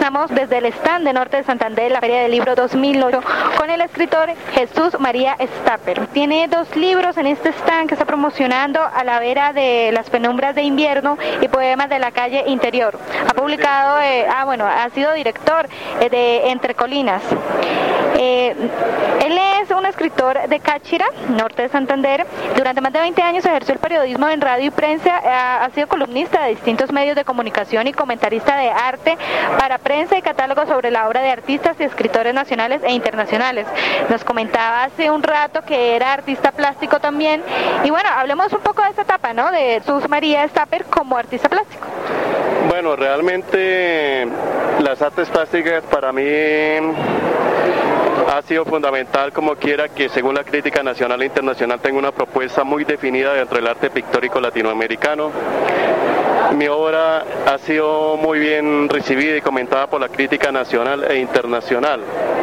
Estamos desde el stand de Norte de Santander, la Feria del Libro 2008, con el escritor Jesús María Stapper. Tiene 2 libros en este stand que está promocionando: A la vera de las penumbras de invierno y Poemas de la calle interior. Ha publicado, ha sido director de Entre Colinas. Él es un escritor de Cáchira, Norte de Santander. Durante más de 20 años ejerció el periodismo en radio y prensa. Ha sido columnista de distintos medios de comunicación y comentarista de arte para prensa y catálogos sobre la obra de artistas y escritores nacionales e internacionales. Nos comentaba hace un rato que era artista plástico también. Y bueno, hablemos un poco de esta etapa, ¿no?, de Jesús María Stapper como artista plástico. Bueno, realmente las artes plásticas para mí ha sido fundamental, como quiera que según la crítica nacional e internacional tenga una propuesta muy definida dentro del arte pictórico latinoamericano. Mi obra ha sido muy bien recibida y comentada por la crítica nacional e internacional.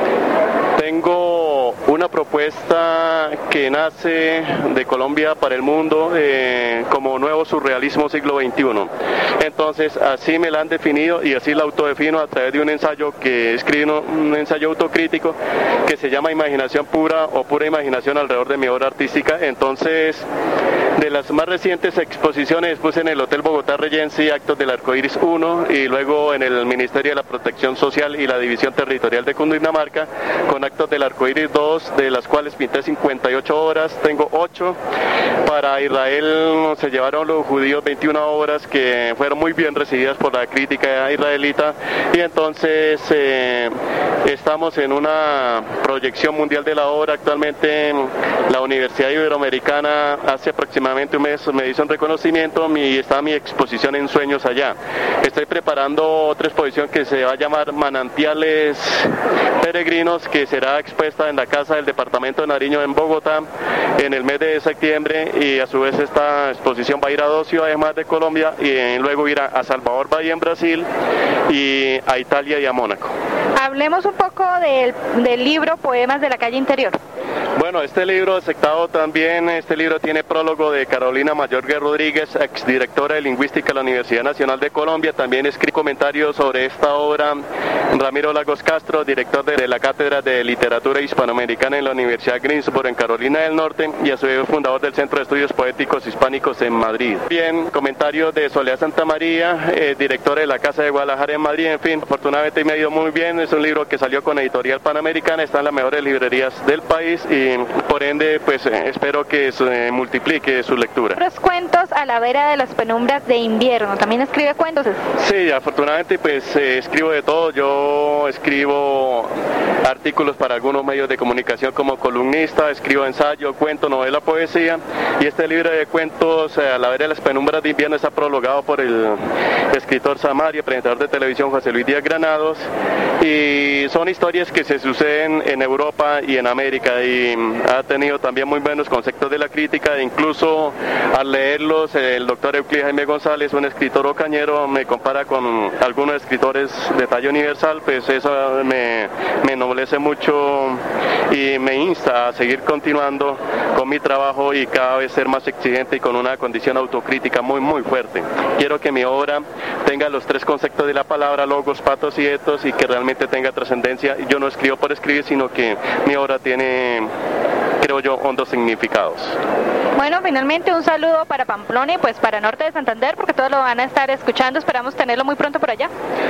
Tengo una propuesta que nace de Colombia para el mundo como nuevo surrealismo siglo XXI. Entonces así me la han definido y así la autodefino a través de un ensayo que escribo, un ensayo autocrítico que se llama Imaginación Pura o Pura Imaginación alrededor de mi obra artística. Entonces, de las más recientes exposiciones puse en el Hotel Bogotá Regency Actos del Arcoíris 1 y luego en el Ministerio de la Protección Social y la División Territorial de Cundinamarca con Actos del Arcoíris 2, de las cuales pinté 58 obras, tengo 8. Para Israel se llevaron los judíos 21 obras que fueron muy bien recibidas por la crítica israelita, y entonces estamos en una proyección mundial de la obra. Actualmente la Universidad Iberoamericana hace aproximadamente un mes me hizo un reconocimiento y está mi exposición en Sueños allá. Estoy preparando otra exposición que se va a llamar Manantiales Peregrinos, que será expuesta en la Casa del Departamento de Nariño en Bogotá en el mes de septiembre, y a su vez esta exposición va a ir a 2 ciudades más de Colombia y luego ir a Salvador Bahía en Brasil y a Italia y a Mónaco. Hablemos un poco del libro Poemas de la calle interior. Bueno, este libro aceptado también, este libro tiene prólogo de Carolina Mayorga Rodríguez, exdirectora de Lingüística de la Universidad Nacional de Colombia. También escribe comentarios sobre esta obra Ramiro Lagos Castro, director de la Cátedra de Literatura Hispanoamericana en la Universidad Greensboro en Carolina del Norte, y a su vez fundador del Centro de Estudios Poéticos Hispánicos en Madrid. Bien, comentarios de Soledad Santamaría, directora de la Casa de Guadalajara en Madrid. En fin, afortunadamente me ha ido muy bien. Es un libro que salió con Editorial Panamericana, está en las mejores librerías del país y por ende pues espero que se multiplique su lectura. Los cuentos A la vera de las penumbras de invierno, ¿también escribe cuentos? Sí, afortunadamente pues escribo de todo. Yo escribo artículos para algunos medios de comunicación como columnista, escribo ensayo, cuento, novela, poesía, y este libro de cuentos A la vera de las penumbras de invierno está prologado por el escritor Samaria, presentador de televisión José Luis Díaz Granados, y son historias que se suceden en Europa y en América, y ha tenido también muy buenos conceptos de la crítica. Incluso al leerlos el doctor Euclides Jaime González, un escritor ocañero, me compara con algunos escritores de talla universal. Pues eso me ennoblece mucho y me insta a seguir continuando con mi trabajo y cada vez ser más exigente y con una condición autocrítica muy fuerte. Quiero que mi obra tenga los 3 conceptos de la palabra: logos, patos y etos, y que realmente tenga trascendencia. Yo no escribo por escribir, sino que mi obra tiene, creo yo, hondos significados. Bueno, finalmente un saludo para Pamplona y pues para Norte de Santander, porque todos lo van a estar escuchando. Esperamos tenerlo muy pronto por allá.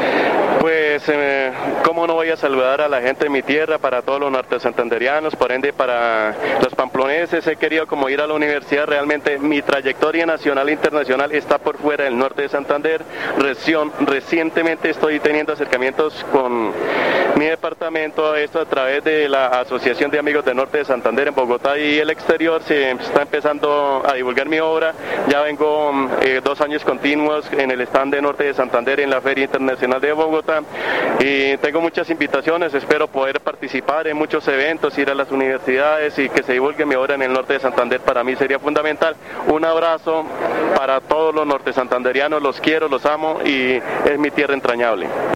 Pues, ¿cómo no voy a saludar a la gente de mi tierra, para todos los nortesantanderianos, por ende para los pamploneses? He querido como ir a la universidad. Realmente mi trayectoria nacional e internacional está por fuera del Norte de Santander. Recientemente estoy teniendo acercamientos con mi departamento, esto a través de la Asociación de Amigos del Norte de Santander en Bogotá y el exterior. Se está empezando a divulgar mi obra. Ya vengo 2 años continuos en el stand de Norte de Santander en la Feria Internacional de Bogotá, y tengo muchas invitaciones. Espero poder participar en muchos eventos, ir a las universidades y que se divulgue mi obra en el Norte de Santander. Para mí sería fundamental. Un abrazo para todos los nortesantanderianos, los quiero, los amo y es mi tierra entrañable.